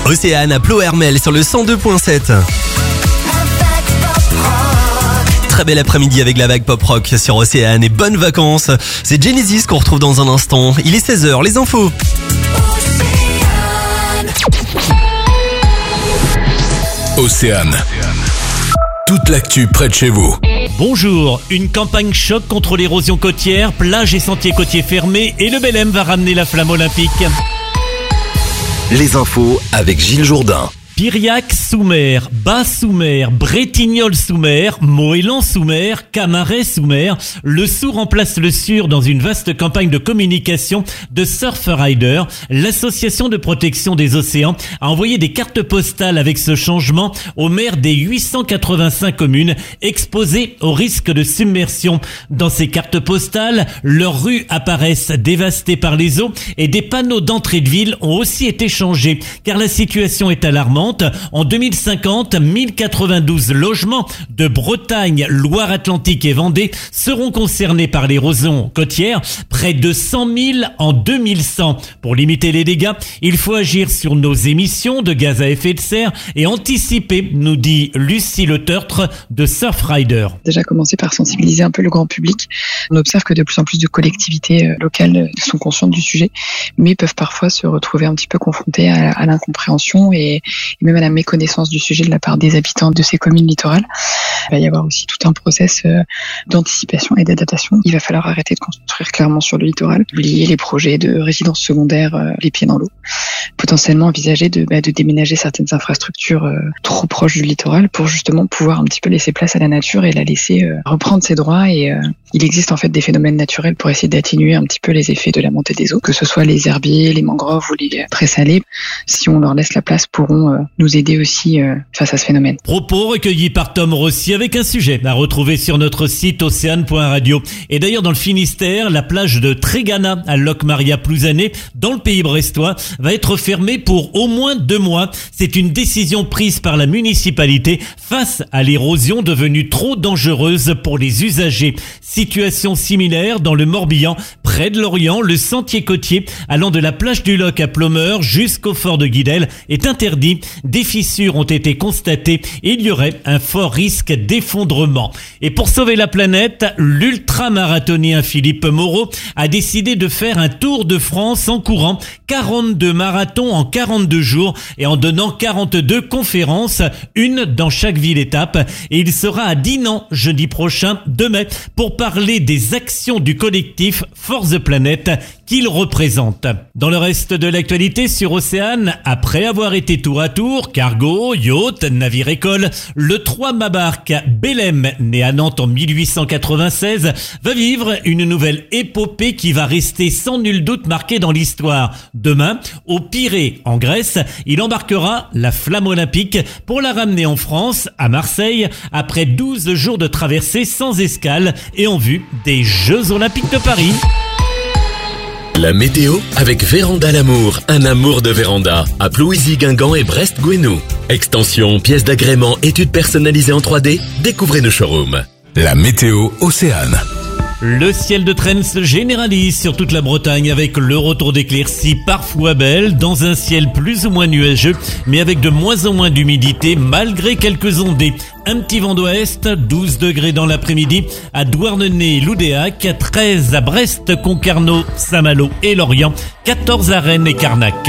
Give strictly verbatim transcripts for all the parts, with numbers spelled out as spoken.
Océane à Ploërmel sur le cent deux virgule sept. Très bel après-midi avec la vague pop rock sur Océane et bonnes vacances. C'est Genesis qu'on retrouve dans un instant. Il est seize heures, les infos. Océane. Toute l'actu près de chez vous. Bonjour, une campagne choc contre l'érosion côtière, plages et sentiers côtiers fermés et le Belém va ramener la flamme olympique. Les infos avec Gilles Jourdain. Piriac sous mer, Bas sous mer, Bretignolles sous mer, Moëlan sous mer, Camaret sous mer. Le sous remplace le sur dans une vaste campagne de communication de Surfrider. L'association de protection des océans a envoyé des cartes postales avec ce changement aux maires des huit cent quatre-vingt-cinq communes exposées au risque de submersion. Dans ces cartes postales, leurs rues apparaissent dévastées par les eaux et des panneaux d'entrée de ville ont aussi été changés car la situation est alarmante. En deux mille cinquante, mille quatre-vingt-douze logements de Bretagne, Loire-Atlantique et Vendée seront concernés par l'érosion côtière, près de cent mille en deux mille cent. Pour limiter les dégâts, il faut agir sur nos émissions de gaz à effet de serre et anticiper, nous dit Lucie Le Tertre de Surfrider. Déjà commencer par sensibiliser un peu le grand public. On observe que de plus en plus de collectivités locales sont conscientes du sujet, mais peuvent parfois se retrouver un petit peu confrontées à, à l'incompréhension et et même à la méconnaissance du sujet de la part des habitants de ces communes littorales. Il va y avoir aussi tout un process d'anticipation et d'adaptation. Il va falloir arrêter de construire clairement sur le littoral, oublier les projets de résidences secondaires les pieds dans l'eau, potentiellement envisager de, bah, de déménager certaines infrastructures euh, trop proches du littoral pour justement pouvoir un petit peu laisser place à la nature et la laisser euh, reprendre ses droits. Et euh, il existe en fait des phénomènes naturels pour essayer d'atténuer un petit peu les effets de la montée des eaux, que ce soit les herbiers, les mangroves ou les présalés. Si on leur laisse la place, pourront euh, nous aider aussi euh, face à ce phénomène. Propos recueillis par Tom Rossi avec un sujet à retrouver sur notre site océane point radio. Et d'ailleurs dans le Finistère, la plage de Trégana à Locmaria-Plouzané, dans le pays brestois, va être fermée pour au moins deux mois. C'est une décision prise par la municipalité face à l'érosion devenue trop dangereuse pour les usagers. Situation similaire dans le Morbihan, près de Lorient, le sentier côtier allant de la plage du Loc à Plomeur jusqu'au fort de Guidel est interdit. Des fissures ont été constatées et il y aurait un fort risque d'effondrement. Et pour sauver la planète, l'ultramarathonien Philippe Moreau a décidé de faire un tour de France en courant quarante-deux marathons en quarante-deux jours et en donnant quarante-deux conférences, une dans chaque ville-étape. Et il sera à Dinan jeudi prochain, deux mai, pour parler des actions du collectif Force the Planet qu'il représente. Dans le reste de l'actualité sur Océane, après avoir été tour à tour, cargo, yacht, navire-école, le trois-mâts barque Belém, né à Nantes en mille huit cent quatre-vingt-seize, va vivre une nouvelle épopée qui va rester sans nul doute marquée dans l'histoire. Demain, au Pirée, en Grèce, il embarquera la flamme olympique pour la ramener en France, à Marseille, après douze jours de traversée sans escale et en vue des Jeux Olympiques de Paris. La météo avec Véranda L'Amour, un amour de véranda à Plouisy, Guingamp et Brest-Gouesnou. Extension, pièces d'agrément, études personnalisées en trois D, découvrez nos showrooms. La météo Océane. Le ciel de traîne se généralise sur toute la Bretagne avec le retour d'éclaircies parfois belles dans un ciel plus ou moins nuageux mais avec de moins en moins d'humidité malgré quelques ondées. Un petit vent d'ouest, douze degrés dans l'après-midi à Douarnenez, Loudéac, treize à Brest, Concarneau, Saint-Malo et Lorient, quatorze à Rennes et Carnac.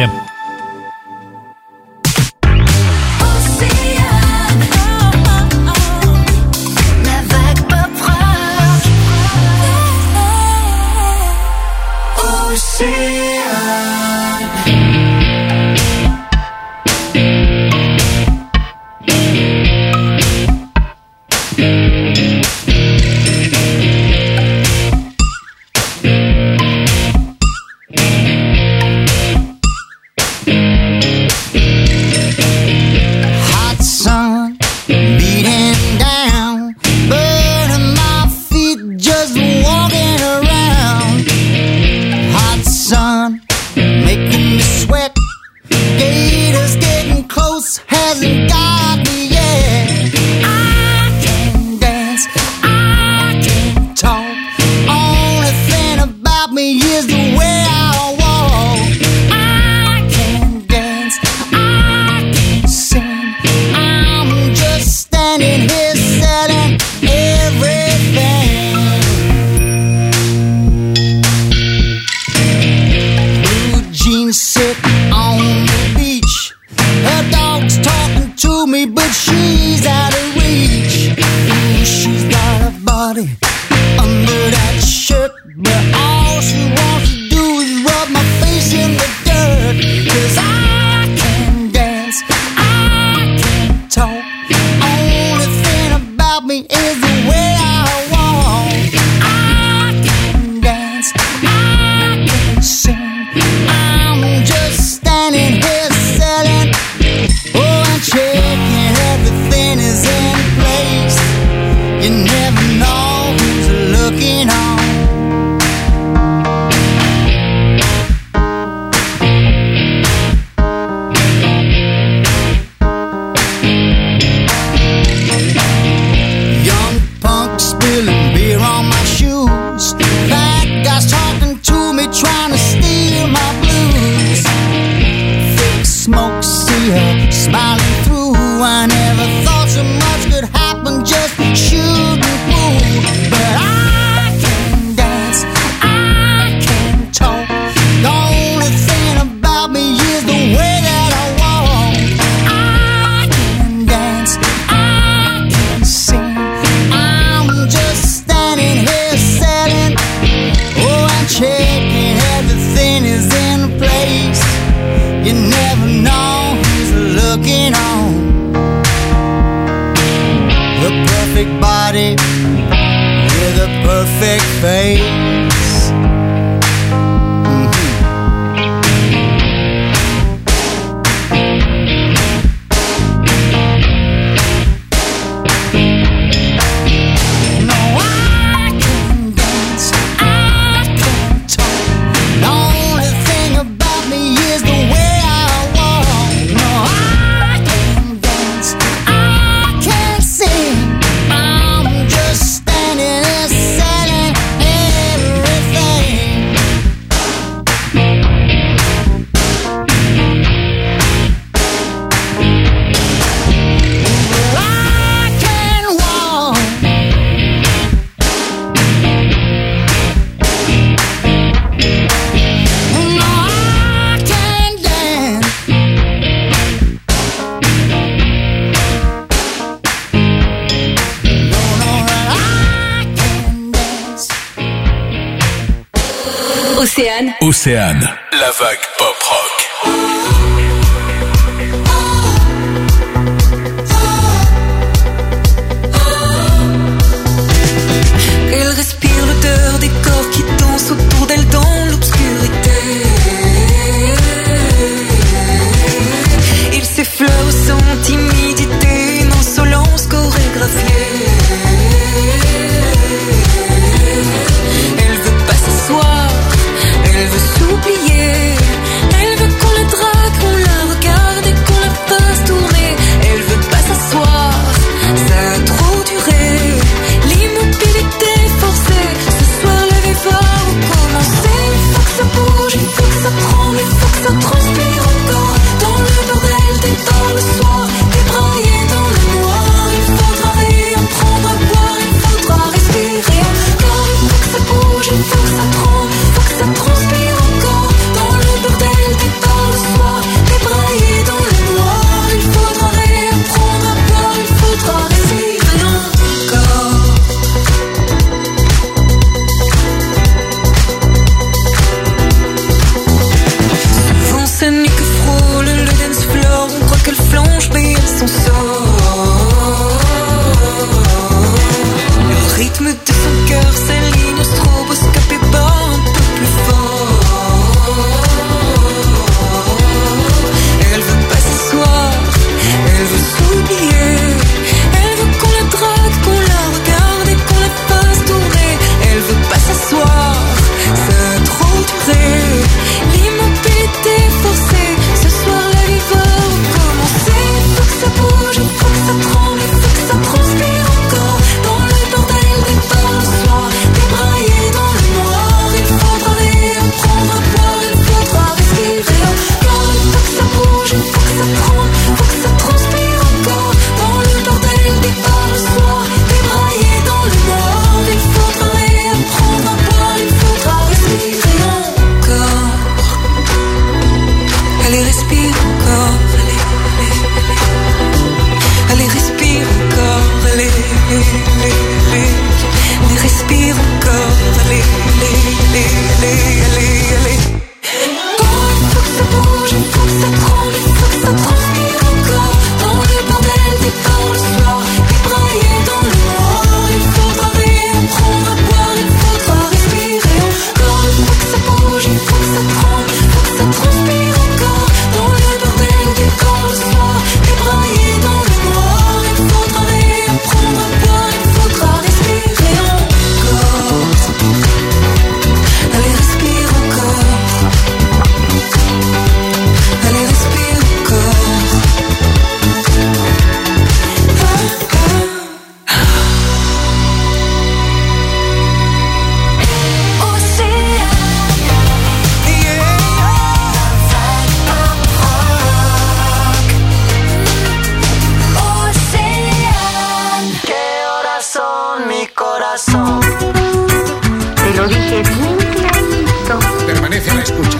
sit on the beach. Her dog's talking to me, but she's out of reach. Ooh, she's got a body under that shirt, but all she wants to do is rub my face in the dirt. 'Cause I can dance, I can talk. Only thing about me is the way I walk. I can dance, I can sing. I'm just standing here selling. Oh, I'm checking everything is in place. You never know who's looking on. Young punk spilling beer on my shoes. Fat guys talking to me, trying to steal my blues. Thick smoke, see her smiling through. I never thought so much could happen, just shooting pool. But I can dance, I can talk. The only thing about me is the way that I walk. I can dance, I can sing. I'm just standing here selling. Oh, I'm checking everything is in place. You never know who's looking on. The perfect body with a perfect face. Mhm. No, I can dance, I can talk. The only thing about me is the way I walk. No, I can dance, I can sing. I'm just standing there selling everything. I can walk. No, I can dance. No, no, I can dance. Océane. Océane, la vague pop rock. Elle respire l'odeur des corps qui dansent autour d'elle dans l'obscurité. Il s'effleure sans timidité, une insolence chorégraphiée. Elle veut pas s'asseoir, elle veut s'oublier. Elle veut qu'on la drague, qu'on la regarde et qu'on la fasse tourner. Elle veut pas s'asseoir, ça a trop duré. L'immobilité forcée, ce soir le vivre va recommencer. Il faut que ça bouge, il faut que ça tremble, il faut que ça transpire encore. Dans le bordel des temps le soir, débraillé dans le noir. Il faudra rire, prendre à boire, il faudra respirer encore. Il faut que ça bouge, il faut que ça tremble, il faut que ça transpire encore. Dans le bordel des temps le soir, débraillé dans le noir. Il faudra rire, prendre à boire, il faudra respirer encore. Souvent sa nuque frôle le dance floor. On croit qu'elle flanche mais elle s'en sort. Le rythme de son cœur s'aligne au stroboscope et bat un peu plus fort. Elle veut pas s'asseoir, elle veut s'oublier. Elle veut qu'on la drague, qu'on la regarde et qu'on la fasse tourner. Elle veut pas s'asseoir, ça a trop duré. L'immobilité forcée, ce soir la vie va recommencer. Il faut que respire encore. Allez, allez, allez, respire encore. Allez, allez, allez, allez, respire encore. Allez, allez, allez, allez, allez, allez. Oh, il faut que ça bouge, il faut que ça tremble, il faut que ça transpire encore. Dans le bordel des corps le soir, débrailler dans le noir. Il faudra réapprendre à boire, il faudra respirer encore. Il faut que ça bouge, il faut que ça tremble, il faut que ça transpire encore. Dans le bordel des corps le soir, débrailler dans le noir. Il faudra réapprendre à boire, il faudra respirer encore. Allez, respire encore. Allez, respire encore. Ah, ah. Océan, Océan. ¿Qué horas son, mi corazón? Te lo dije bien clarito. Permanece a la escucha.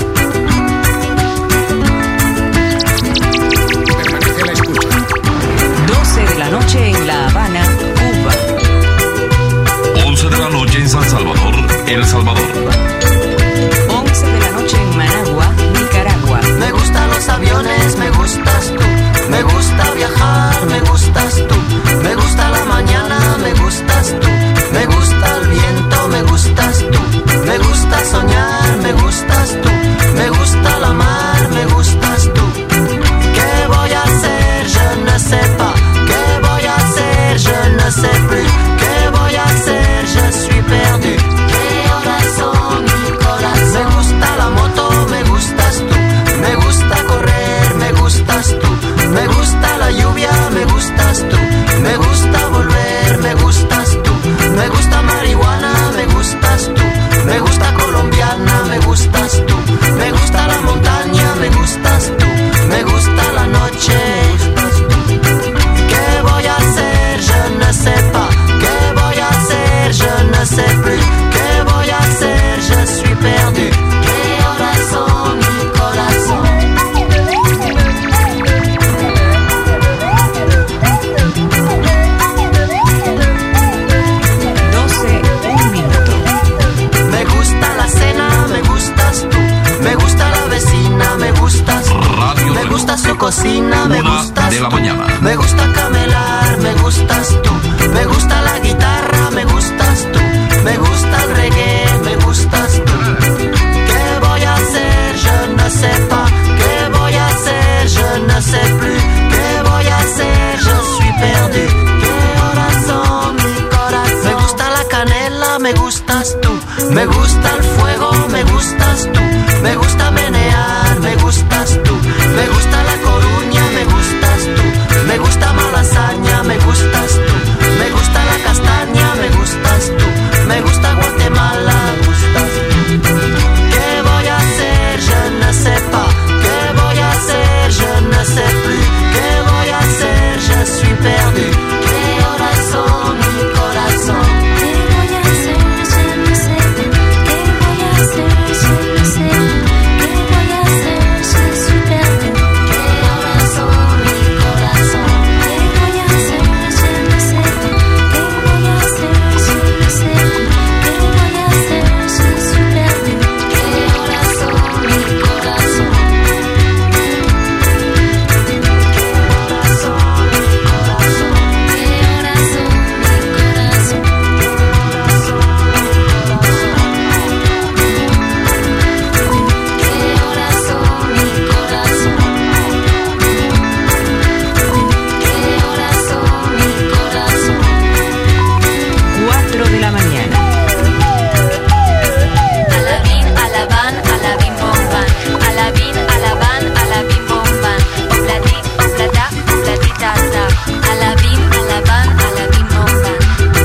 Permanece a la escucha. doce de la noche en La Habana, Cuba. once de la noche en San Salvador, El Salvador. once de la noche en Managua, Nicaragua. Me gustan los aviones, me gustas tú. Me gusta viajar, me gustas tú. Me gusta la mañana, me gustas tú. Me gusta el viento, me gustas tú. Me gusta soñar, me gustas tú. Me gusta la mar, me gustas tú. ¿Qué voy a hacer? Je ne sais pas. ¿Qué voy a hacer? Je ne sais plus. ¿Qué voy a hacer? Je suis perdu. ¿Qué horas son, mi corazón? Me gusta la moto, me gustas tú. Me gusta correr, me gustas tú. Me gusta la lluvia, me gustas tú. Me gusta volver, me gustas tú. Me gusta marihuana, me gustas tú. Me gusta colombiana, me gustas tú. Me gusta la montaña, me gustas tú. Me gusta la noche, gustas tú. ¿Qué voy a hacer? Je ne sais pas. ¿Qué voy a hacer? Je ne sais plus. ¿Qué voy a hacer? Je suis perdu. ¿Qué horas son, mi corazón? doce, un minuto. Me gusta la cena, me gustas tú. Me gusta la vecina, me gustas tú. Radio Me gusta su cocina, me Una gustas de la tú. mañana. Me gusta camelar, me gustas tú. Me gusta la guitarra, me gustas tú. Me gusta el reggae, me gustas tú. ¿Qué voy a hacer? Je ne sais pas. ¿Qué voy a hacer? Je ne sais plus. ¿Qué voy a hacer? Je suis perdu. ¿Qué horas son, mi corazón? Me gusta la canela, me gustas tú. Me gusta el fuego, me gustas tú. Me gusta menear, me gustas tú. Me gusta la Coruña, me gustas tú. Me gusta Malasaña, me gustas tú. Me gusta la castaña, me gustas tú. Me gusta Guatemala, me gustas tú. ¿Qué voy a hacer? Je ne sais pas. ¿Qué voy a hacer? Je ne sais plus. ¿Qué voy a hacer? Je suis perdu. ¿Qué horas son, mi corazón? ¿Qué voy a hacer? Je ne sais pas. ¿Qué voy a hacer? Je ne sais pas. ¿Qué voy a hacer? Je suis perdu. ¿Qué horas son, mi corazón? ¿Qué voy a hacer? Je ne sais pas. ¿Qué voy a hacer? Je ne sais pas. ¿Qué voy a hacer? Je suis perdu. ¿Qué horas son, mi corazón? cuatro de la mañana. Alabín, alabán, alabín, bomban. Alabín, alabán, alabín, bomban. Obladí, obladá, obladitata. Alabín, alabán, alabín, bomban.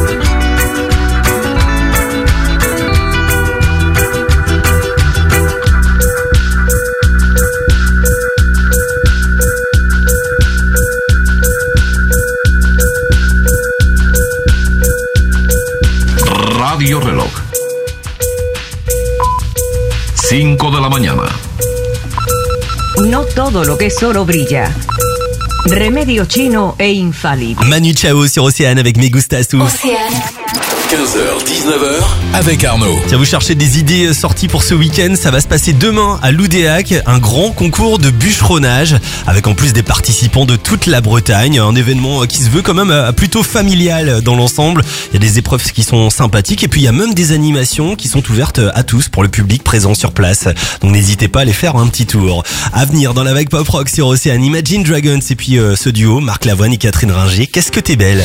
Radio Reloj. cinco de la mañana. No todo lo que es oro brilla. Remedio chino e infalible. Manu Chao sur Océane avec Me Gustas Tú. quinze heures dix-neuf heures avec Arnaud. Tiens, vous cherchez des idées sorties pour ce week-end, ça va se passer demain à Loudéac, un grand concours de bûcheronnage avec en plus des participants de toute la Bretagne, un événement qui se veut quand même plutôt familial dans l'ensemble. Il y a des épreuves qui sont sympathiques et puis il y a même des animations qui sont ouvertes à tous pour le public présent sur place. Donc n'hésitez pas à aller faire un petit tour. À venir dans la vague pop rock sur Océane, Imagine Dragons et puis euh, ce duo, Marc Lavoine et Catherine Ringer. Qu'est-ce que t'es belle.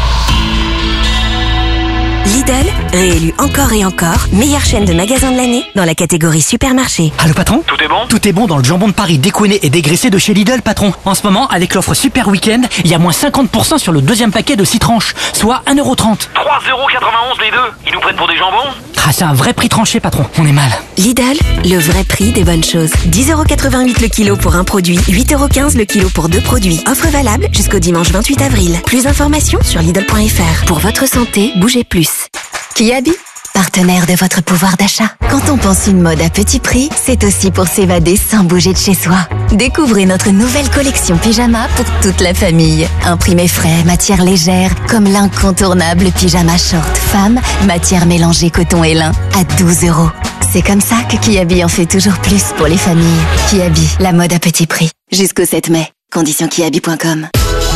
Lidl, réélu encore et encore, meilleure chaîne de magasins de l'année dans la catégorie supermarché. Allô patron ? Tout est bon ? Tout est bon dans le jambon de Paris découiné et dégraissé de chez Lidl, patron. En ce moment, avec l'offre Super Week-end, il y a moins cinquante pour cent sur le deuxième paquet de six tranches, soit un euro trente. trois euros quatre-vingt-onze les deux. Ils nous prennent pour des jambons ? Ah, c'est un vrai prix tranché, patron. On est mal. Lidl, le vrai prix des bonnes choses. dix euros quatre-vingt-huit le kilo pour un produit, huit euros quinze le kilo pour deux produits. Offre valable jusqu'au dimanche vingt-huit avril. Plus d'informations sur Lidl point F R. Pour votre santé, bougez plus. Kiabi, partenaire de votre pouvoir d'achat. Quand on pense une mode à petit prix, c'est aussi pour s'évader sans bouger de chez soi. Découvrez notre nouvelle collection pyjama pour toute la famille. Imprimé frais, matière légère, comme l'incontournable pyjama short femme, matière mélangée coton et lin, à douze euros. C'est comme ça que Kiabi en fait toujours plus pour les familles. Kiabi, la mode à petit prix. Jusqu'au sept mai. Conditions kiabi point com.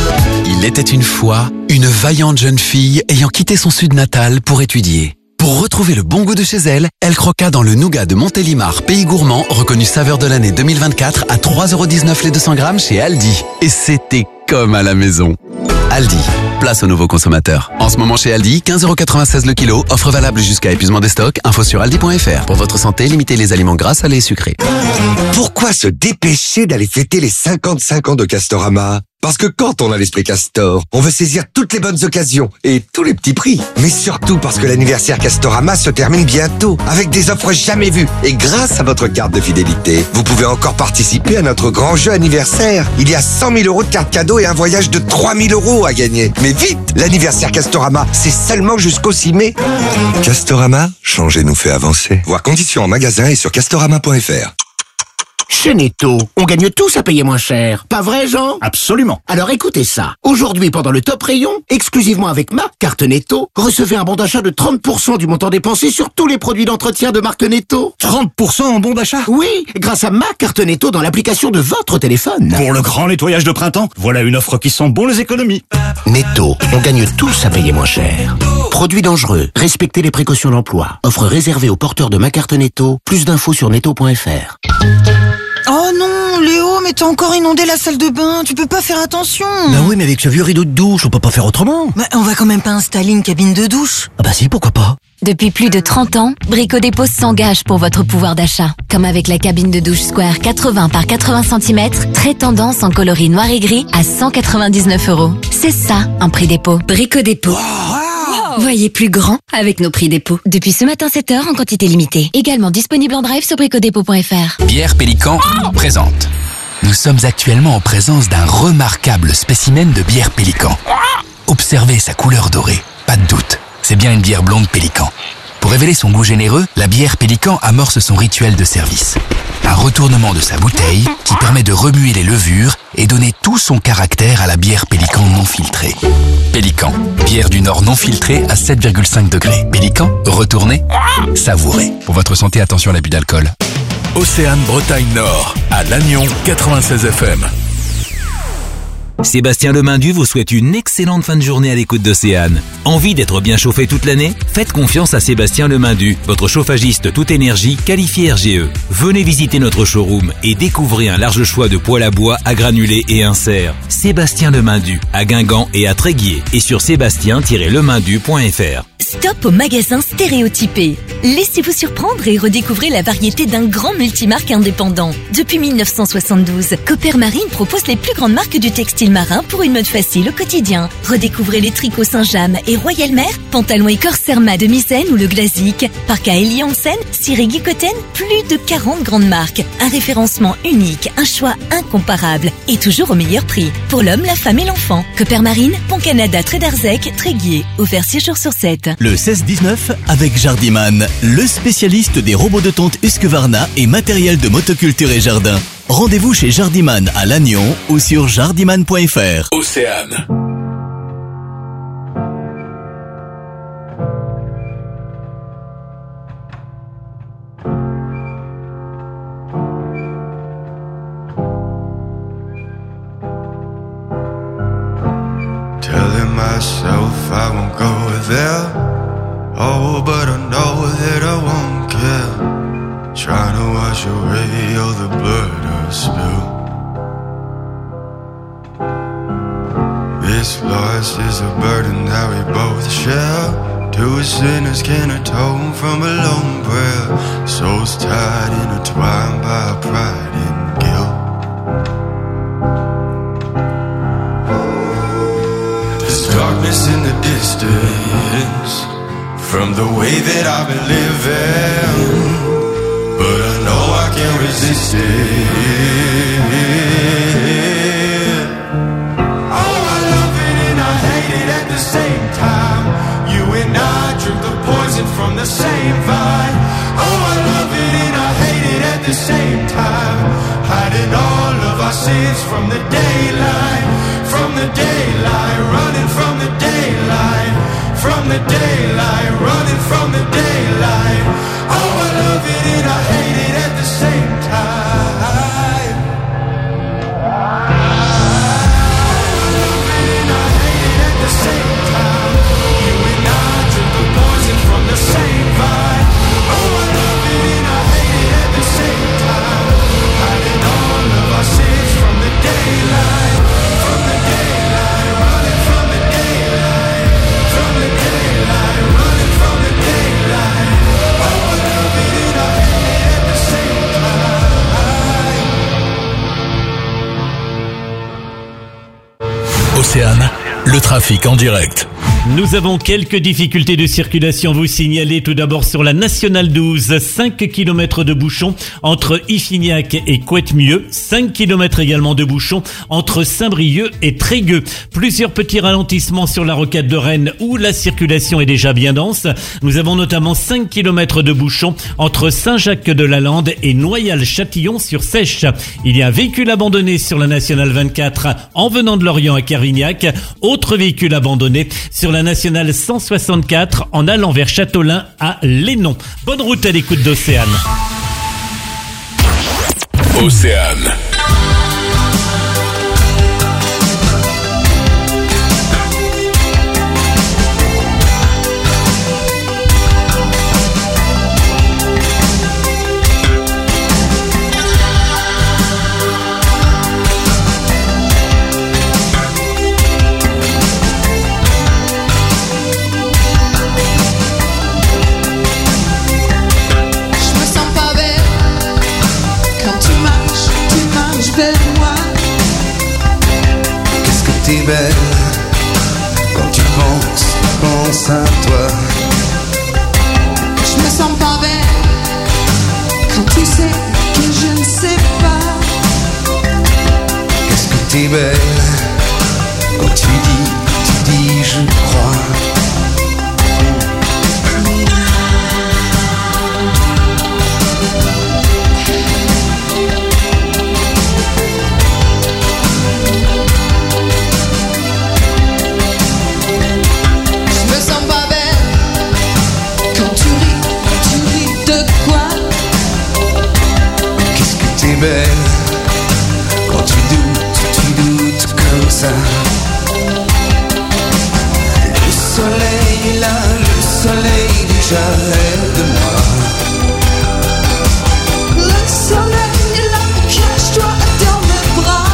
Il était une fois une vaillante jeune fille ayant quitté son sud natal pour étudier. Pour retrouver le bon goût de chez elle, elle croqua dans le nougat de Montélimar, pays gourmand, reconnu saveur de l'année deux mille vingt-quatre à trois euros dix-neuf les deux cents grammes chez Aldi. Et c'était comme à la maison. Aldi, place aux nouveaux consommateurs. En ce moment chez Aldi, quinze euros quatre-vingt-seize le kilo, offre valable jusqu'à épuisement des stocks, info sur aldi point F R. Pour votre santé, limitez les aliments gras, salés et sucrés. Pourquoi se dépêcher d'aller fêter les cinquante-cinq ans de Castorama ? Parce que quand on a l'esprit Castor, on veut saisir toutes les bonnes occasions et tous les petits prix. Mais surtout parce que l'anniversaire Castorama se termine bientôt avec des offres jamais vues. Et grâce à votre carte de fidélité, vous pouvez encore participer à notre grand jeu anniversaire. Il y a cent mille euros de cartes cadeaux et un voyage de trois mille euros à gagner. Mais vite, l'anniversaire Castorama, c'est seulement jusqu'au six mai. Castorama, changer nous fait avancer. Voir conditions en magasin et sur castorama point F R. Chez Netto, on gagne tous à payer moins cher. Pas vrai, Jean ? Absolument. Alors écoutez ça. Aujourd'hui, pendant le top rayon, exclusivement avec ma carte Netto, recevez un bon d'achat de trente pour cent du montant dépensé sur tous les produits d'entretien de marque Netto. trente pour cent en bon d'achat ? Oui, grâce à ma carte Netto dans l'application de votre téléphone. Pour le grand nettoyage de printemps, voilà une offre qui sent bon les économies. Netto, on gagne tous à payer moins cher. Produits dangereux, respectez les précautions d'emploi. Offre réservée aux porteurs de ma carte Netto. Plus d'infos sur netto point F R. Oh non, Léo, mais t'as encore inondé la salle de bain, tu peux pas faire attention. Bah oui, mais avec ce vieux rideau de douche, on peut pas faire autrement. Bah, on va quand même pas installer une cabine de douche. Ah bah si, pourquoi pas. Depuis plus de trente ans, Brico Dépôt s'engage pour votre pouvoir d'achat. Comme avec la cabine de douche Square quatre-vingts par quatre-vingts centimètres, très tendance en coloris noir et gris à cent quatre-vingt-dix-neuf euros. C'est ça, un prix dépôt. Brico Dépôt. Wow. Voyez plus grand avec nos prix dépôt. Depuis ce matin sept heures en quantité limitée. Également disponible en drive sur bricodépôt point F R. Bière Pélican présente. Nous sommes actuellement en présence d'un remarquable spécimen de bière Pélican. Observez sa couleur dorée, pas de doute, c'est bien une bière blonde Pélican. Pour révéler son goût généreux, la bière Pélican amorce son rituel de service. Un retournement de sa bouteille qui permet de remuer les levures et donner tout son caractère à la bière Pélican non filtrée. Pélican, bière du Nord non filtrée à sept virgule cinq degrés. Pélican, retournez, savourez. Pour votre santé, attention à l'abus d'alcool. Océane Bretagne Nord, à Lannion quatre-vingt-seize F M. Sébastien Lemindu vous souhaite une excellente fin de journée à l'écoute d'Océane. Envie d'être bien chauffé toute l'année ? Faites confiance à Sébastien Lemindu, votre chauffagiste toute énergie qualifié R G E. Venez visiter notre showroom et découvrez un large choix de poêles à bois, à granulés et inserts. Sébastien Lemindu, à Guingamp et à Tréguier, et sur sébastien tiret lemindu point F R. Stop aux magasins stéréotypés. Laissez-vous surprendre et redécouvrez la variété d'un grand multimarque indépendant. Depuis mille neuf cent soixante-douze, Copper Marine propose les plus grandes marques du textile marin pour une mode facile au quotidien. Redécouvrez les tricots Saint-James et Royal Mer, pantalons et corserma de Misen ou le Glazik, Parka Eli Hansen, Ciré Guicoten, plus de quarante grandes marques. Un référencement unique, un choix incomparable et toujours au meilleur prix. Pour l'homme, la femme et l'enfant. Copper Marine, Pont Canada, Trédarzec, Tréguier, ouvert six jours sur sept. Le seize dix-neuf avec Jardiman, le spécialiste des robots de tonte Husqvarna et matériel de motoculture et jardin. Rendez-vous chez Jardiman à Lannion ou sur jardiman point f r. Océane. Telling myself I won't go there. Oh, but I know that I won't care. Trying to wash away all the blood I spill. This loss is a burden that we both share. Two sinners can atone from a lone prayer. Souls tied, intertwined by pride and guilt. There's darkness in the distance from the way that I've been living, but I know I can't resist it. Oh, I love it and I hate it at the same time. You and I drink the poison from the same vine. Oh, I love it and I hate it at the same time. Hiding all of our sins from the daylight, from the daylight, running from the daylight, from the daylight, running from the daylight. Oh, I love it and I hate it at the same time. I love it and I hate it at the same time. You and I drink the poison from the same vine. Oh, I love it and I hate it at the same time. Hiding all of our sins from the daylight, from the daylight, running from the daylight, from the daylight, running from the daylight. Oh, I love it and I hate it at the same time. Océane, le trafic en direct. Nous avons quelques difficultés de circulation à vous signaler. Tout d'abord sur la nationale douze, cinq kilomètres de bouchons entre Iffignac et Couette-Mieux, cinq kilomètres également de bouchons entre Saint-Brieuc et Trégueux. Plusieurs petits ralentissements sur la rocade de Rennes où la circulation est déjà bien dense. Nous avons notamment cinq kilomètres de bouchons entre Saint-Jacques-de-la-Lande et Noyal-Châtillon sur Seiche. Il y a un véhicule abandonné sur la nationale vingt-quatre en venant de Lorient à Carvignac. Autre véhicule abandonné sur la nationale cent soixante-quatre en allant vers Châteaulin à Lénon. Bonne route à l'écoute d'Océane. Océane. T'es belle quand tu penses, pense à toi. Je me sens pas belle quand tu sais que je ne sais pas. Qu'est-ce que t'es belle quand tu dis, tu dis je crois. Belle quand tu doutes, tu doutes comme ça. Le soleil est là, le soleil déjà aide-moi. Le soleil est là, cache-toi dans mes bras.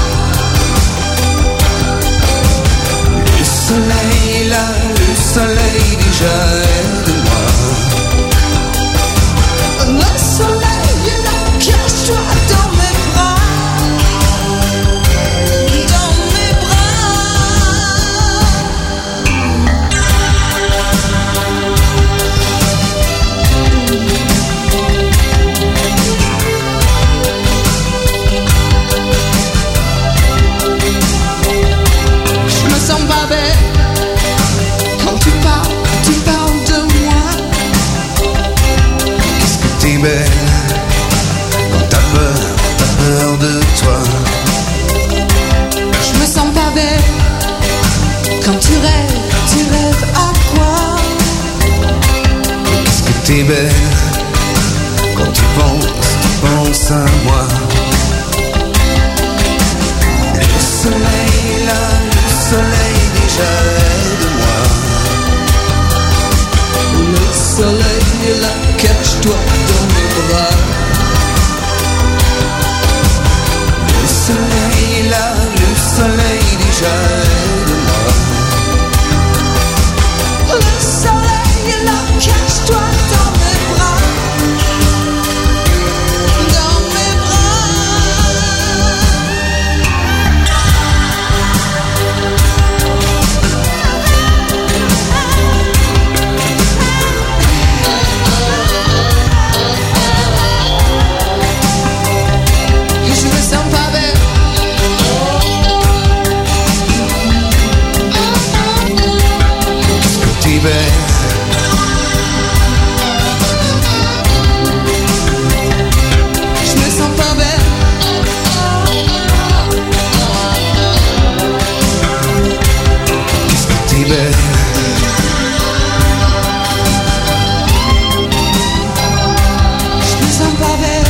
Le soleil est là, le soleil déjà aide-moi. Le soleil est là, cache-toi dans mes bras. Dans mes bras. de toi. Je me sens pas belle. Quand tu rêves, tu rêves à quoi? Est-ce que t'es belle? Quand tu penses, tu penses à moi. Le soleil est là, le soleil déjà aide-moi. Le soleil est là, cache-toi dans mes bras. Le soleil est là, le soleil déjà aide-moi. Le soleil est là, cache-toi dans mes bras. Dans mes Je me sens pas belle. T'es belle. Je me sens pas belle. Est-ce que t'es belle? Je me sens pas belle.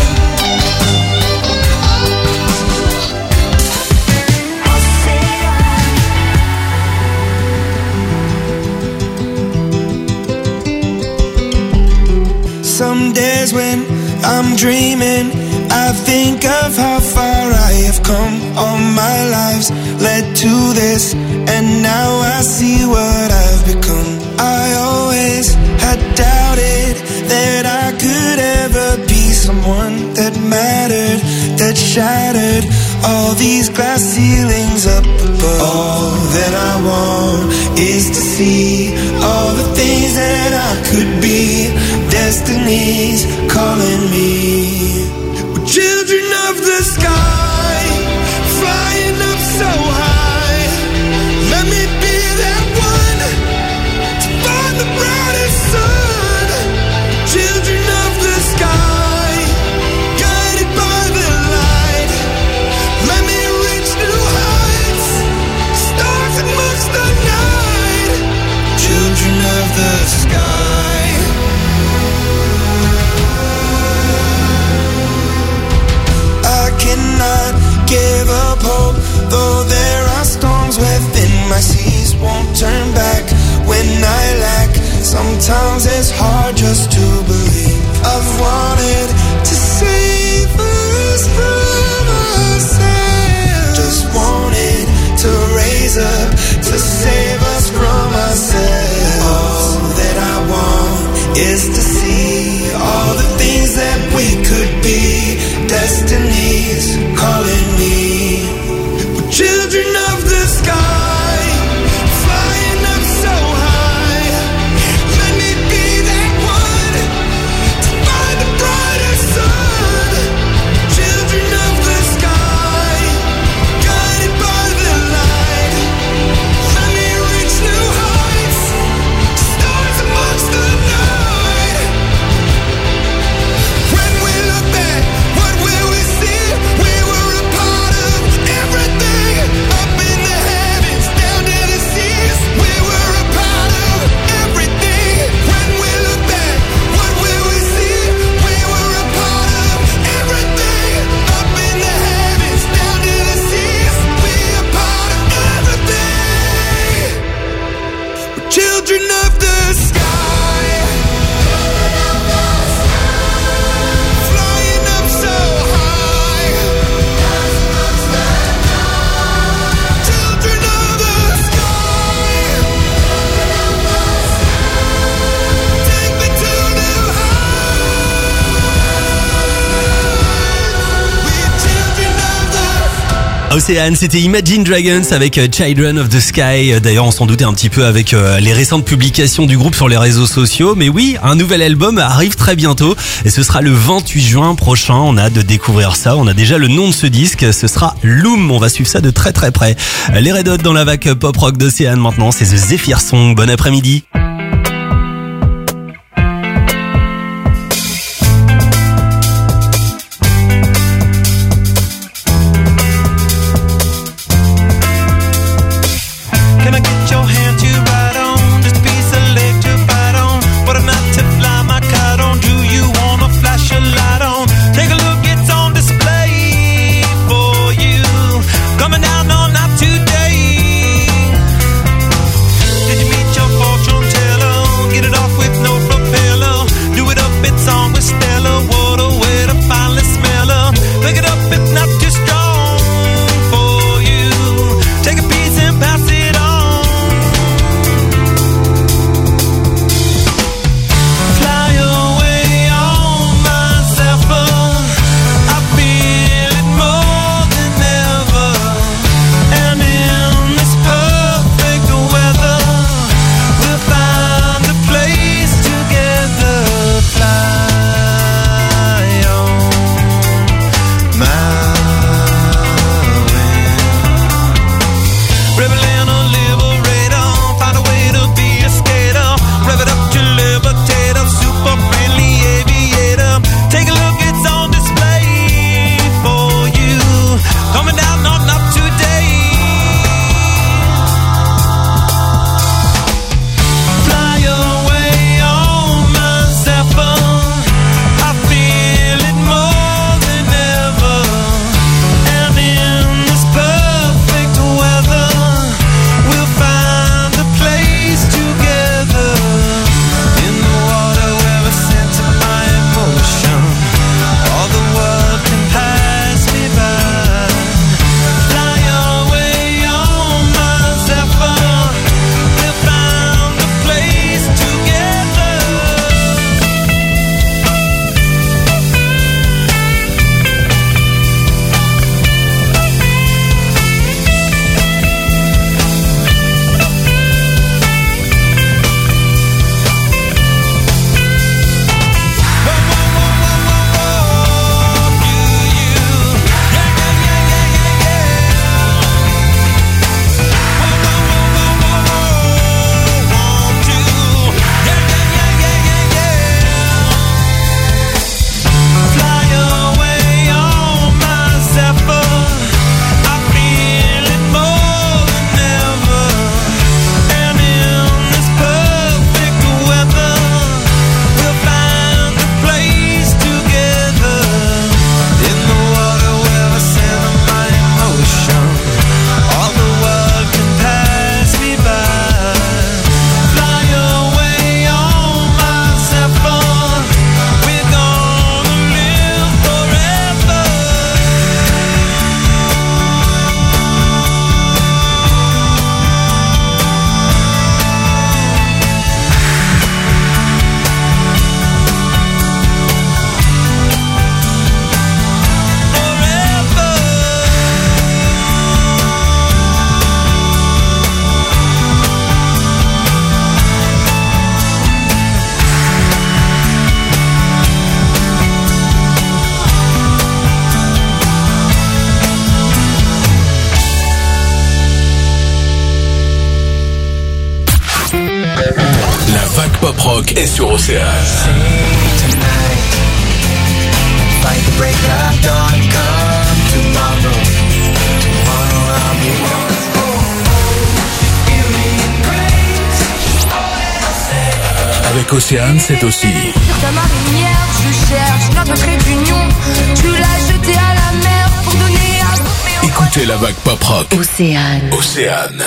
Some days when I'm dreaming, I think of how far I have come. All my lives led to this, and now I see what I've become. I always had doubted that I could ever be someone that mattered, that shattered all these glass ceilings up above. All that I want is to see all the things that I could be. Destiny's calling me. We're children of the sky, flying up so high. Let me be that one to find the brightest sun. Children of the sky, guided by the light. Let me reach new heights, stars amongst the night. Children of the sky. I cannot give up hope, though there are storms within my seas. Won't turn back when I lack. Sometimes it's hard just to believe. I've wanted to save us from ourselves. Just wanted to raise up to save us from ourselves. All that I want is to see all the things that we could be. Destiny's calling me. We're children of the sky, flying up so high. Let me be that one to find the brightest sun. Children of the sky, guided by the light. Let me reach new heights, stars amongst the night. When we look back, what will we see? We were a part of everything. Up in the heavens, down to the seas. We were a part of everything. When we look back, what will we see? We were a part of everything. Up in the heavens, down to the seas. We are part of everything. We're children of the sky. Flying up so high. Children of the sky. Take me to new heights. We're children of the Océane, c'était Imagine Dragons avec euh, Children of the Sky. Euh, D'ailleurs, on s'en doutait un petit peu avec euh, les récentes publications du groupe sur les réseaux sociaux. Mais oui, un nouvel album arrive très bientôt et ce sera le vingt-huit juin prochain. On a hâte de découvrir ça. On a déjà le nom de ce disque. Ce sera Loom. On va suivre ça de très très près. Euh, Les Red Hot dans la vague pop rock d'Océane maintenant. C'est The Zephyr Song. Bon après-midi. Pop Rock est sur Océane. Fight the break of dawn, come tomorrow. Tomorrow I'll be gone. Avec Océane, c'est aussi Sur ta marinière, je cherche notre réunion. Tu l'as jeté à la mer pour donner à bouffer. écoutez la vague Pop Rock. Océane. Océane.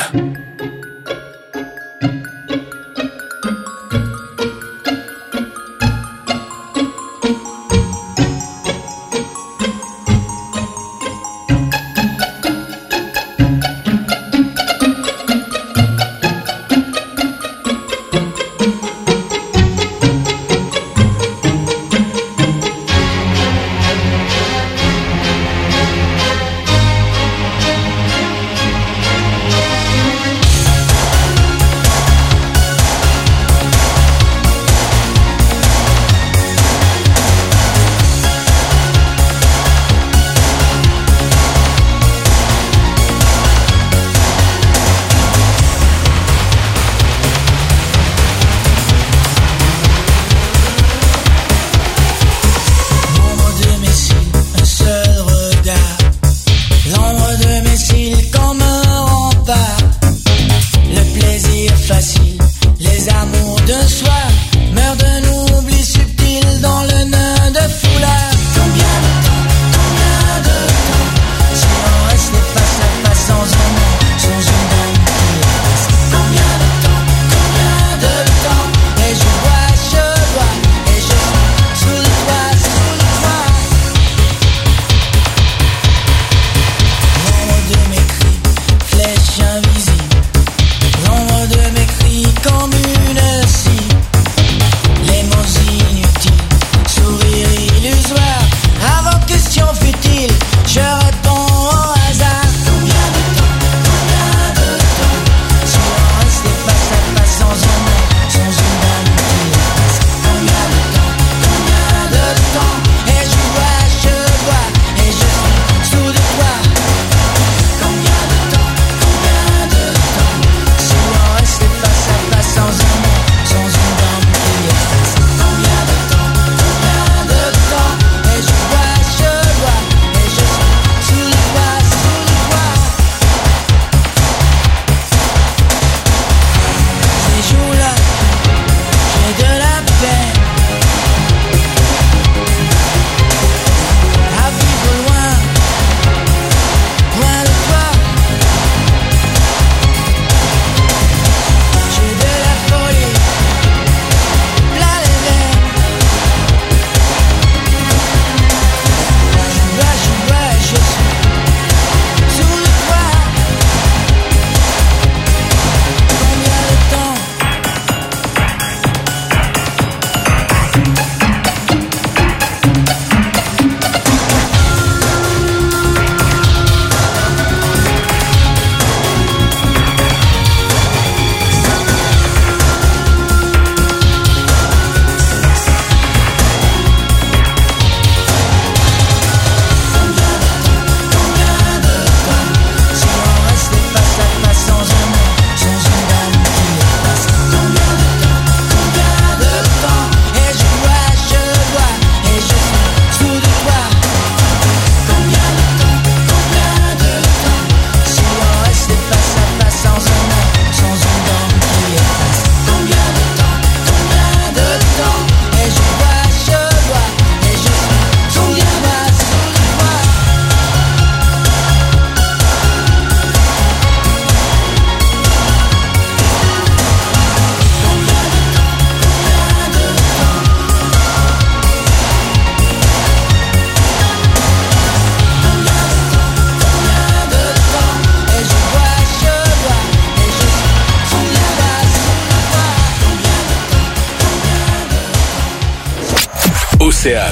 Océane.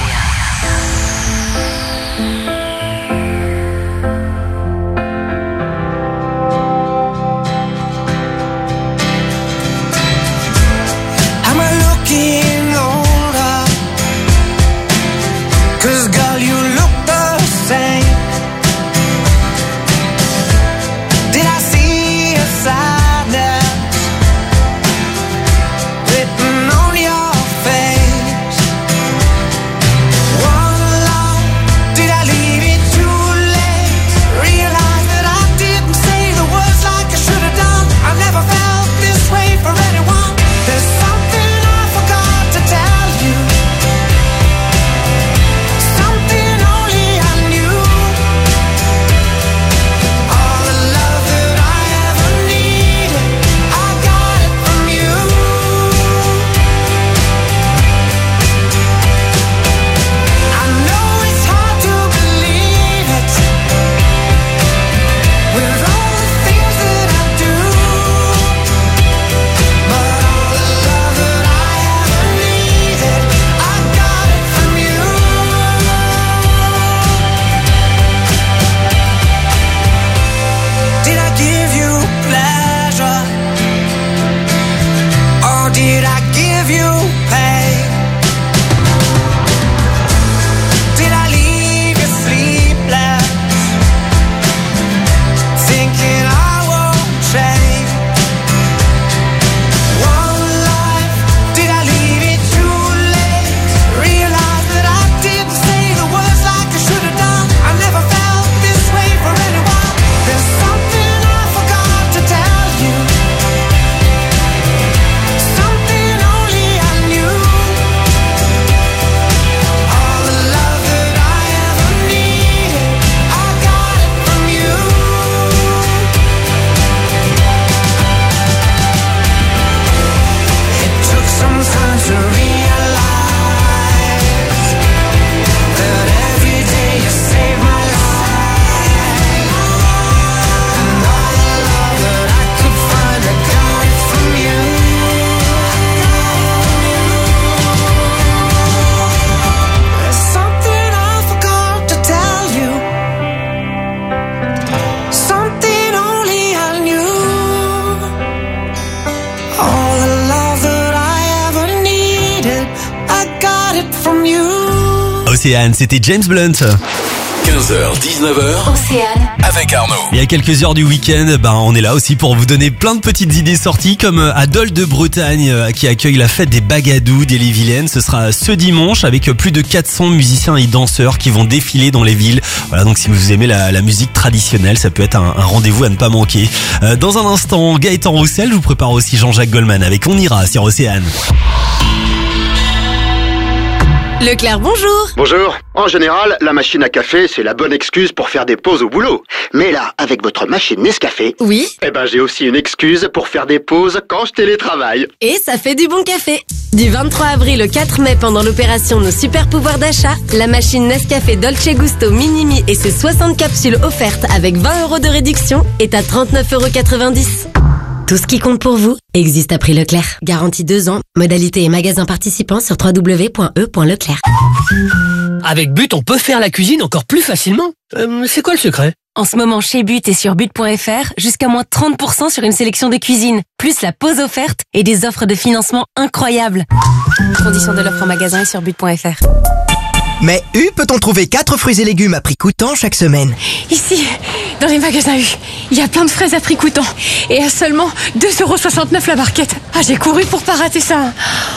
Am I looking older? 'Cause girl, you look the same. Did I see a sadness with Océane, c'était James Blunt. quinze heures, dix-neuf heures. Océane. Avec Arnaud. Il y a quelques heures du week-end, ben on est là aussi pour vous donner plein de petites idées sorties, comme à Dole de Bretagne qui accueille la fête des Bagadous d'Ille-et-Vilaine. Ce sera ce dimanche avec plus de quatre cents musiciens et danseurs qui vont défiler dans les villes. Voilà, donc si vous aimez la, la musique traditionnelle, ça peut être un, un rendez-vous à ne pas manquer. Euh, dans un instant, Gaëtan Roussel, je vous prépare aussi Jean-Jacques Goldman avec On ira sur Océane. Leclerc, bonjour. Bonjour. En général, la machine à café, c'est la bonne excuse pour faire des pauses au boulot. Mais là, avec votre machine Nescafé, oui, eh ben j'ai aussi une excuse pour faire des pauses quand je télétravaille. Et ça fait du bon café. Du vingt-trois avril au quatre mai, pendant l'opération Nos super pouvoirs d'achat, la machine Nescafé Dolce Gusto Minimi et ses soixante capsules offertes avec vingt euros de réduction est à trente-neuf euros quatre-vingt-dix. Tout ce qui compte pour vous existe à prix Leclerc. Garantie deux ans. Modalité et magasin participants sur w w w point e point leclerc. Avec But, on peut faire la cuisine encore plus facilement. Euh, c'est quoi le secret? En ce moment, chez But et sur but point f r, jusqu'à moins trente pour cent sur une sélection de cuisine, plus la pause offerte et des offres de financement incroyables. Conditions de l'offre en magasin et sur but point f r. Mais U peut-on trouver quatre fruits et légumes à prix coûtant chaque semaine? Ici, dans les magasins U, il y a plein de fraises à prix coûtant et à seulement deux euros soixante-neuf la barquette. Ah, j'ai couru pour pas rater ça.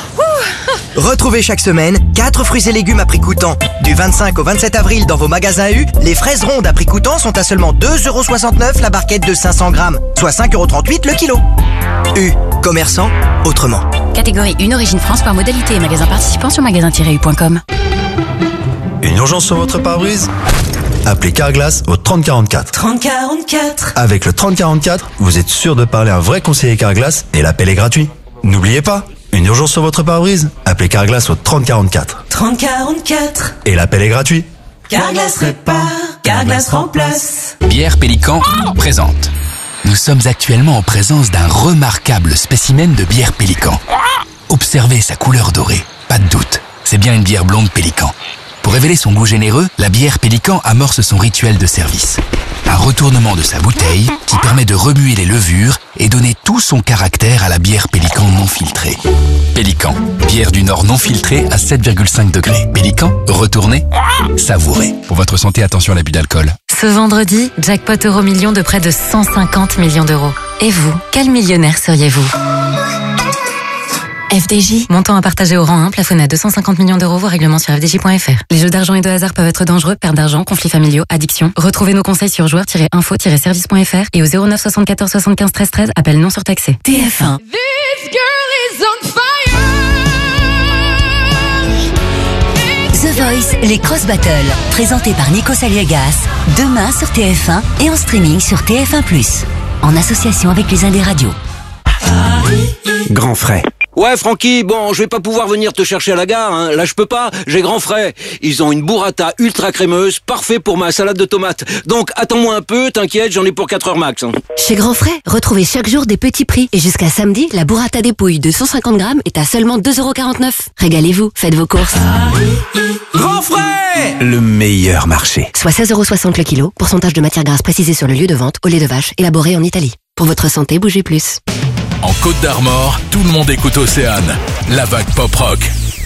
Ouh. Retrouvez chaque semaine quatre fruits et légumes à prix coûtant. Du vingt-cinq au vingt-sept avril dans vos magasins U, les fraises rondes à prix coûtant sont à seulement deux euros soixante-neuf la barquette de cinq cents grammes, soit cinq euros trente-huit le kilo. U, commerçant autrement. Catégorie une, origine France, par modalité et magasin participant sur magasin tiret u point com. Une urgence sur votre pare-brise? Appelez Carglass au trente quarante-quatre. trente quarante-quatre. Avec le trente quarante-quatre, vous êtes sûr de parler à un vrai conseiller Carglass et l'appel est gratuit. N'oubliez pas, une urgence sur votre pare-brise? Appelez Carglass au trente quarante-quatre. trente quarante-quatre. Et l'appel est gratuit. Carglass répare, Carglass remplace. Bière Pélican présente. Nous sommes actuellement en présence d'un remarquable spécimen de bière Pélican. Observez sa couleur dorée. Pas de doute, c'est bien une bière blonde Pélican. Pour révéler son goût généreux, la bière Pélican amorce son rituel de service. Un retournement de sa bouteille qui permet de remuer les levures et donner tout son caractère à la bière Pélican non filtrée. Pélican, bière du Nord non filtrée à sept virgule cinq degrés. Pélican, retournez, savourez. Pour votre santé, attention à l'abus d'alcool. Ce vendredi, jackpot euro million de près de cent cinquante millions d'euros. Et vous, quel millionnaire seriez-vous? F D J, montant à partager au rang un, plafonné à deux cent cinquante millions d'euros, voire règlement sur f d j point f r. Les jeux d'argent et de hasard peuvent être dangereux, perte d'argent, conflits familiaux, addiction. Retrouvez nos conseils sur joueurs tiret info tiret service point f r et au zéro neuf soixante-quatorze soixante-quinze treize treize, appel non surtaxé. T F un. This girl is on fire. The Voice, les Cross Battles, présentés par Nico Saliegas, demain sur T F un et en streaming sur T F un plus, en association avec les Indés Radio. Grand frais. Ouais, Francky, bon, je vais pas pouvoir venir te chercher à la gare, hein. Là, je peux pas, j'ai grand frais. Ils ont une burrata ultra crémeuse, parfait pour ma salade de tomates. Donc, attends-moi un peu, t'inquiète, j'en ai pour quatre heures max. Hein. Chez Grand Frais, retrouvez chaque jour des petits prix. Et jusqu'à samedi, la burrata des pouilles de cent cinquante grammes est à seulement deux euros quarante-neuf. Régalez-vous, faites vos courses. Grand frais, le meilleur marché. Soit seize euros soixante le kilo, pourcentage de matière grasse précisé sur le lieu de vente, au lait de vache, élaboré en Italie. Pour votre santé, bougez plus. En Côte d'Armor, tout le monde écoute Océane, la vague pop-rock.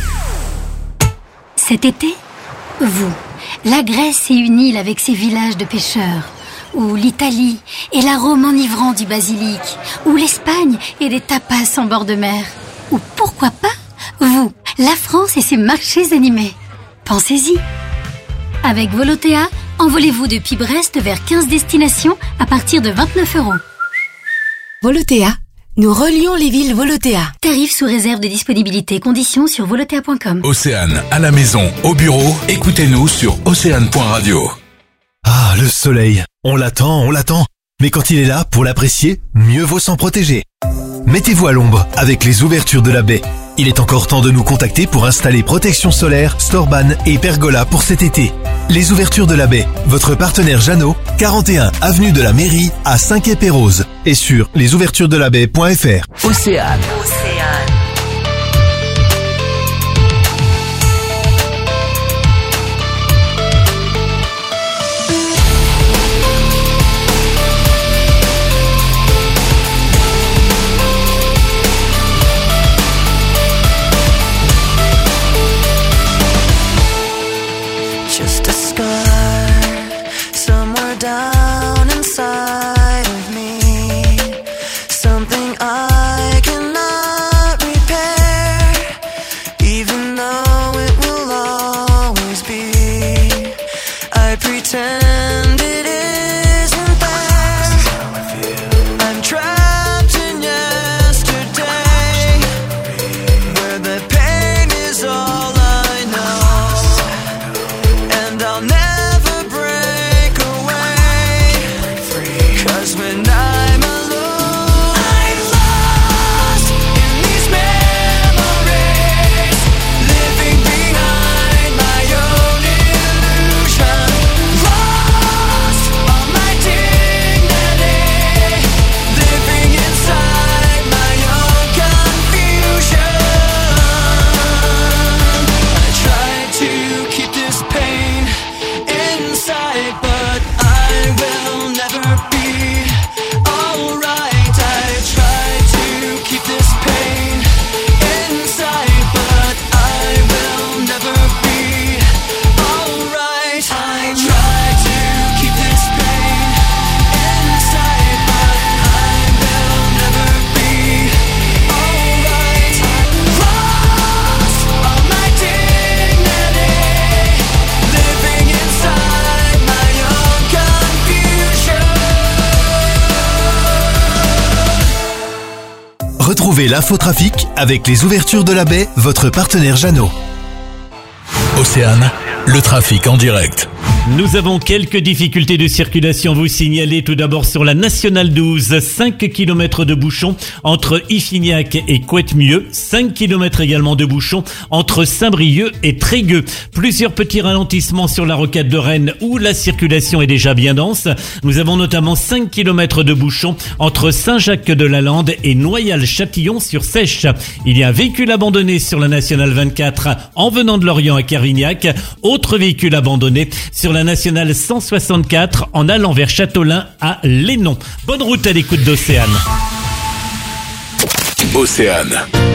Cet été, vous, la Grèce est une île avec ses villages de pêcheurs, ou l'Italie et l'arôme enivrant du basilic, ou l'Espagne et des tapas en bord de mer, ou pourquoi pas, vous, la France et ses marchés animés. Pensez-y. Avec Volotea, envolez-vous depuis Brest vers quinze destinations à partir de vingt-neuf euros. Volotea. Nous relions les villes Volotea. Tarifs sous réserve de disponibilité. Conditions sur volotea point com. Océane, à la maison, au bureau, écoutez-nous sur océane point radio. Ah, le soleil. On l'attend, on l'attend. Mais quand il est là, pour l'apprécier, mieux vaut s'en protéger. Mettez-vous à l'ombre avec les ouvertures de la baie. Il est encore temps de nous contacter pour installer protection solaire, Storban et pergola pour cet été. Les ouvertures de la baie, votre partenaire Jeannot, quarante et un avenue de la Mairie à Saint-Quay-Pérouse et sur les ouvertures de la baie point f r. Océane. Océane. down inside of me, something I cannot repair, even though it will always be. I pretend it isn't there. I'm trapped in yesterday, where the pain is all I know, and I'll never break away, 'cause when I'm alone, I'm lost in these memories, living behind my own illusion, lost all my dignity, living inside my own confusion. I try to keep this pain inside, but I will never be alright. I try to keep this pain inside, but I will never be alright. I try to keep this pain inside, but I will never be alright. Lost all my dignity, living inside my own confusion. Retrouvez l'infotrafic avec les ouvertures de la baie, votre partenaire Jeannot. Océane, le trafic en direct. Nous avons quelques difficultés de circulation à vous signaler. Tout d'abord sur la nationale douze, cinq kilomètres de bouchons entre Iffignac et Couette-Mieux, cinq kilomètres également de bouchons entre Saint-Brieuc et Trégueux. Plusieurs petits ralentissements sur la rocade de Rennes où la circulation est déjà bien dense. Nous avons notamment cinq kilomètres de bouchons entre Saint-Jacques-de-la-Lande et Noyal-Châtillon sur Seiche. Il y a un véhicule abandonné sur la nationale vingt-quatre en venant de Lorient à Carvignac. Autre véhicule abandonné sur la nationale cent soixante-quatre en allant vers Châteaulin à Lénon. Bonne route à l'écoute d'Océane. Océane.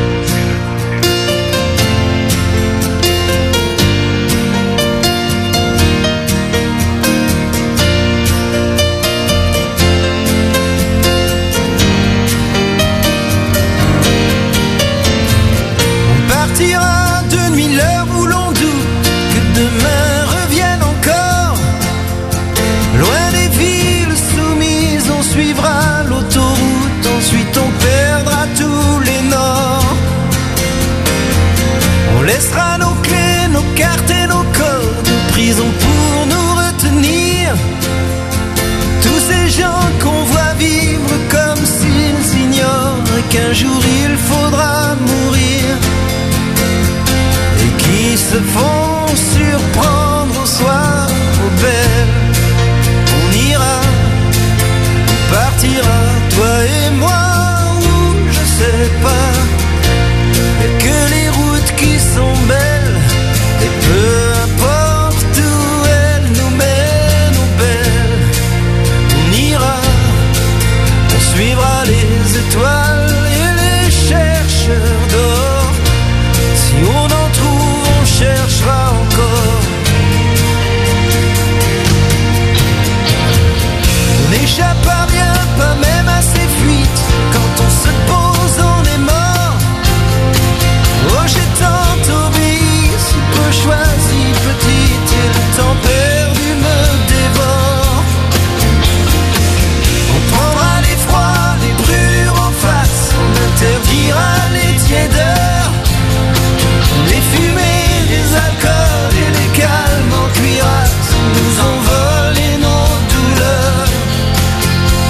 On partira de nuit l'heure où l'on doute que demain revienne encore. Loin des villes soumises, on suivra l'autoroute, ensuite on perdra tous les nords. On laissera nos clés, nos cartes et nos codes, nos prisons pour nous retenir. Tous ces gens qu'on voit vivre comme s'ils ignorent qu'un jour il faudra mourir, et qui se font surprendre au soir aux belles. On ira, on partira, toi et moi, où je sais pas. Y'a que les routes qui sont belles, et peu importe où elles nous mènent, aux belles. On ira, on suivra les étoiles et les chercheurs d'or. Si on en trouve, on cherchera encore. On n'échappe à rien, pas même à ces fuites. Quand on se pose, on est mort. Oh, j'ai tant obéi, si peu choisi, petite, et le temps perdu me dévore. On prendra les froids, les brûlures en face, on interdira les tiédeurs, les fumées, les alcools et les calmes en cuirasse nous ont volé nos douleurs.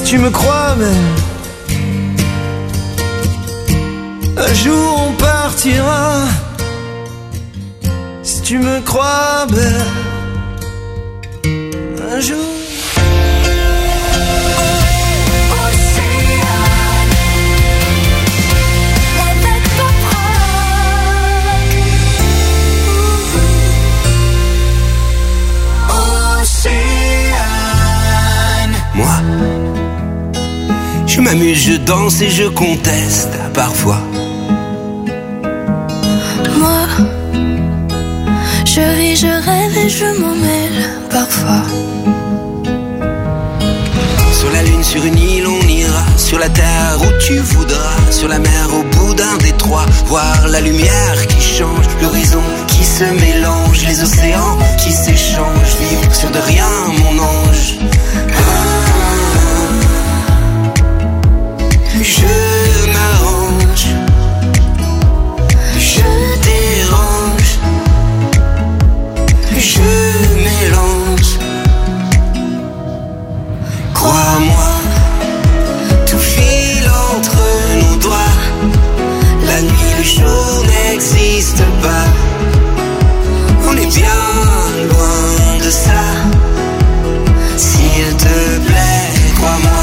tu me crois même. Un jour on partira. Si tu me crois belle. Un jour. Moi, je m'amuse, je danse et je conteste parfois. Moi, je vis, je rêve et je m'en mêle parfois. Sur la lune, sur une île, on ira. Sur la terre où tu voudras. Sur la mer, au bout d'un détroit. Voir la lumière qui change, l'horizon qui se mélange, les océans qui s'échangent. Vivre sur de rien, mon ange. Je m'arrange, je dérange, je mélange. Crois-moi, tout file entre nos doigts. La nuit, le jour n'existe pas. On est bien loin de ça. S'il te plaît, crois-moi.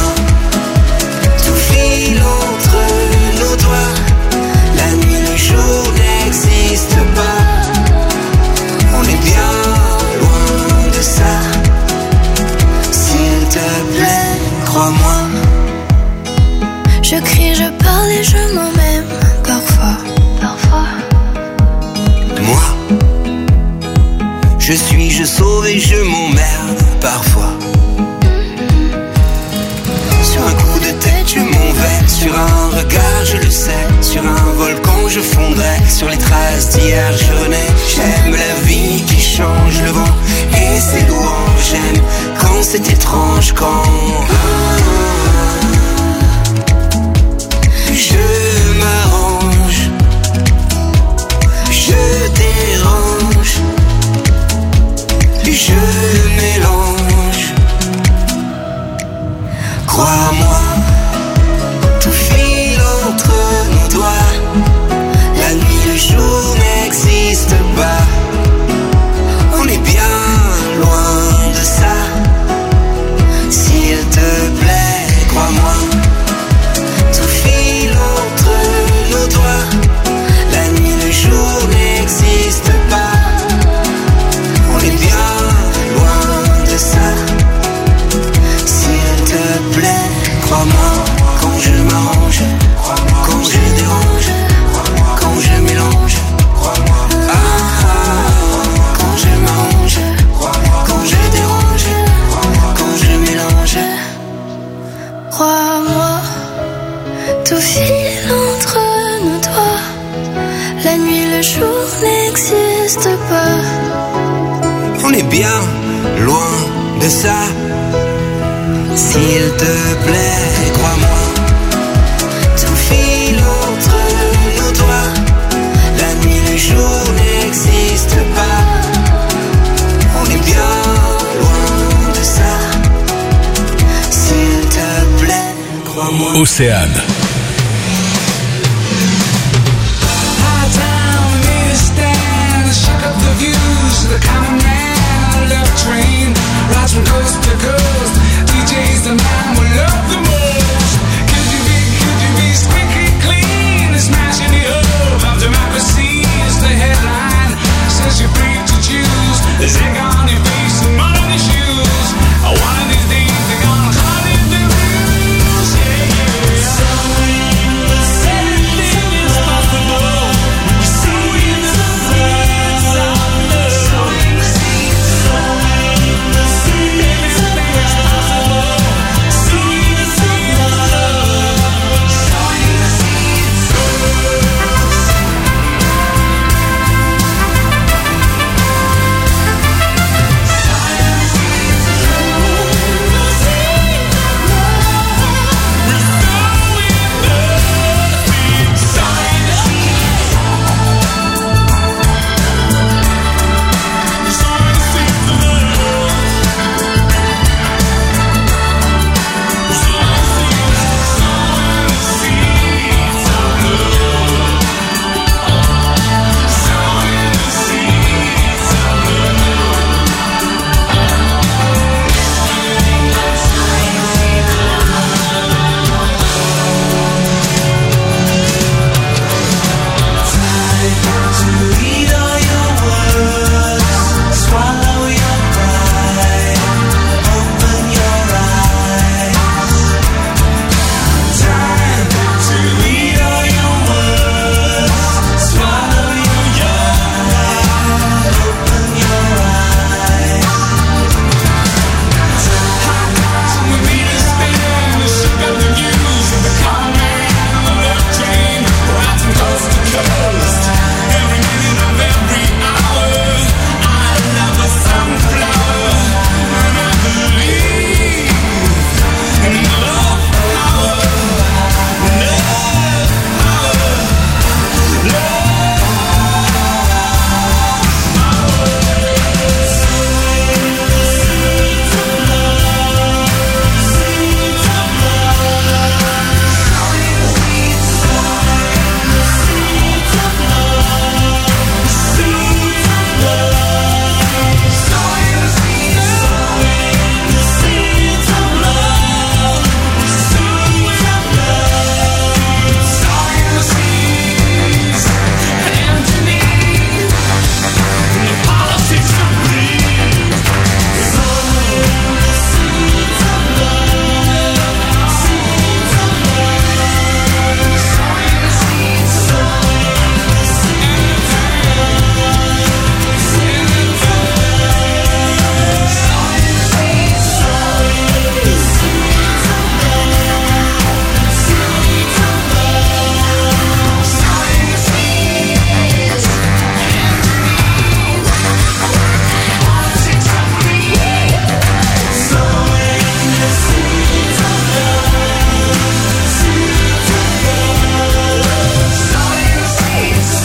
Entre nos doigts, la nuit, le jour n'existe pas. On est bien loin de ça. S'il te plaît, crois-moi. Je crie, je parle et je m'en même parfois. Parfois. Moi, je suis, je sauve et je m'emmerde parfois. Sur un coup de tête je m'en vais. Sur un regard je le sais. Sur un volcan je fondrai. Sur les traces d'hier je renais. J'aime la vie qui change, le vent et ses louanges. J'aime quand c'est étrange, quand je m'arrange, je dérange, je mélange. Crois-moi, tout file entre nos doigts. La nuit, le jour n'existe pas. On est bien loin de ça. S'il te plaît, crois-moi. Tout file entre nos doigts. La nuit, le jour n'existe pas. On est bien loin de ça. S'il te plaît, crois-moi, quand je m'arrange, quand je dérange, quand je mélange, ah, quand je m'arrange, quand je dérange, quand je mélange. Crois-moi, tout file entre nos doigts. La nuit, le jour n'existe pas. On est bien loin de ça. S'il te plaît, crois-moi. Tout file entre nos doigts. La nuit, le jour n'existe pas. On est bien loin de ça. S'il te plaît, crois-moi. Océane.